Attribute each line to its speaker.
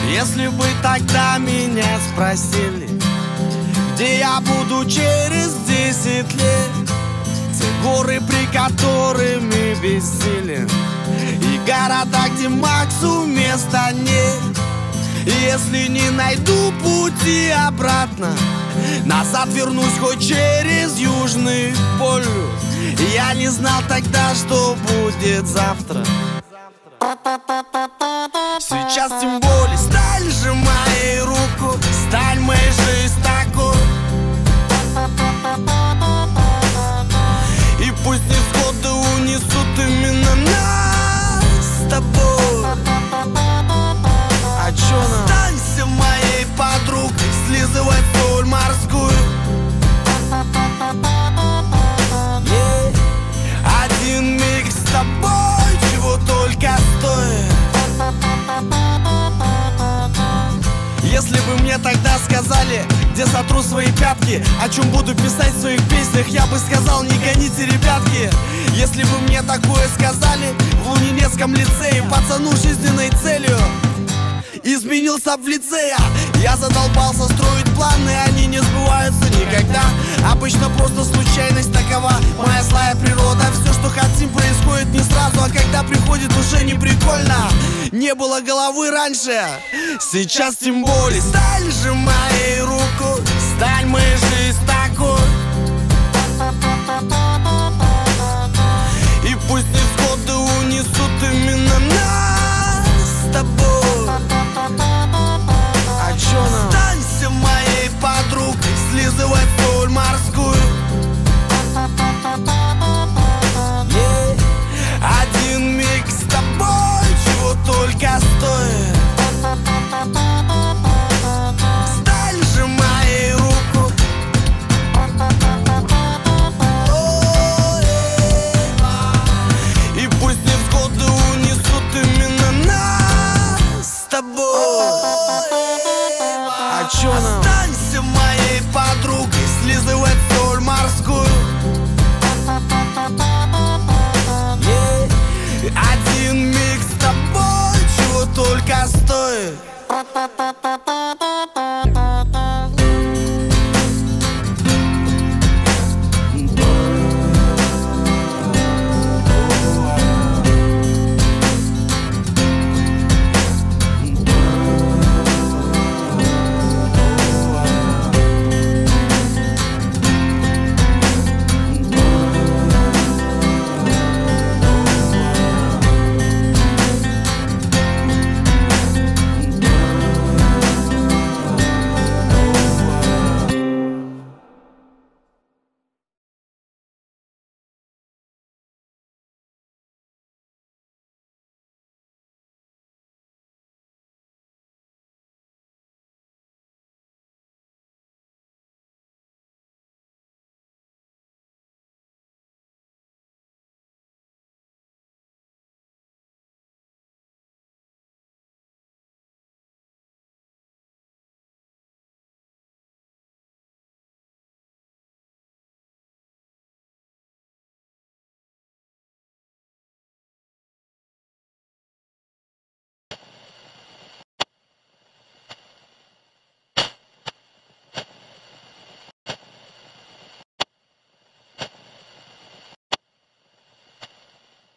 Speaker 1: Если бы тогда меня спросили, где я буду через 10 лет, те горы, при которыми бессилен, и города, где Максу места нет. И если не найду пути обратно, назад вернусь хоть через Южный полюс. И я не знал тогда, что будет завтра. Сейчас тем более сталь же моей руку, сталь моей жизнь такой. И пусть невзгоды унесут именно нас с тобой. А чё нам? Останься моей подругой, слизывай соль морскую. Один миг с тобой чего только стоит. Если бы мне тогда сказали, где сотру свои пятки, о чем буду писать в своих песнях, я бы сказал: не гоните, ребятки. Если бы мне такое сказали в Лунинецком лицее, пацану жизненной целью изменился в лице я задолбался строить планы, они не сбываются никогда. Обычно просто случайность такова, моя злая природа. Все, что хотим, происходит не сразу, а когда приходит, уже не прикольно. Не было головы раньше, сейчас тем более. Сталь же моей руку, сталь моей жизнь такой. И пусть невзгоды унесут именно нас с тобой. А чё нам? Останься моей подругой, слизывай соль морскую. Один миг с тобой чего только стоит. Сталь же моей руку. И пусть невзгоды унесут именно нас с тобой. А чё нам? Останься моей подругой, слизывай соль морскую. Один миг с тобой чего только стоит.